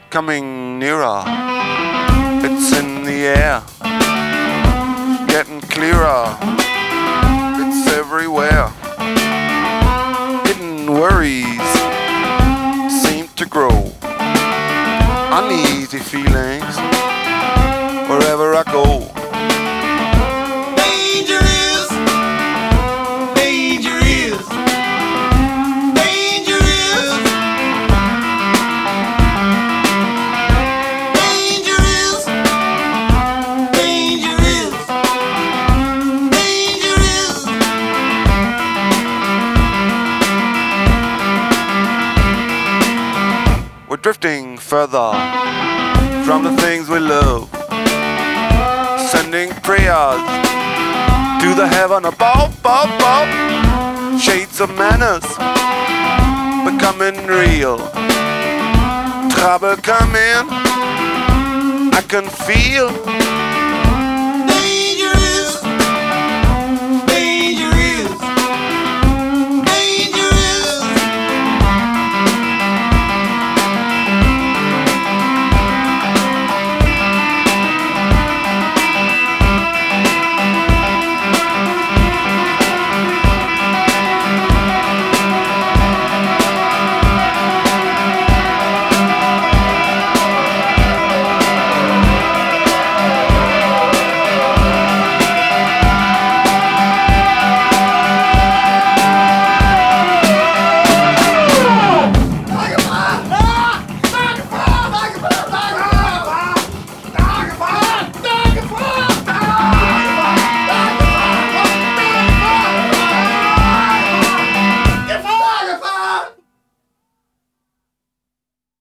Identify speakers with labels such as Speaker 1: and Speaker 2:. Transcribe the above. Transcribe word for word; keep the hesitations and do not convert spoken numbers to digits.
Speaker 1: coming nearer. It's in the air, getting clearer. It's everywhere. Hidden worries seem to grow. Uneasy feelings wherever I go.
Speaker 2: Danger is, danger is, danger is, danger is, danger is, danger is.
Speaker 1: We're drifting further from the things we love, sending prayers to the heaven above, above, above. Shades of manners becoming real. Trouble coming, I can feel.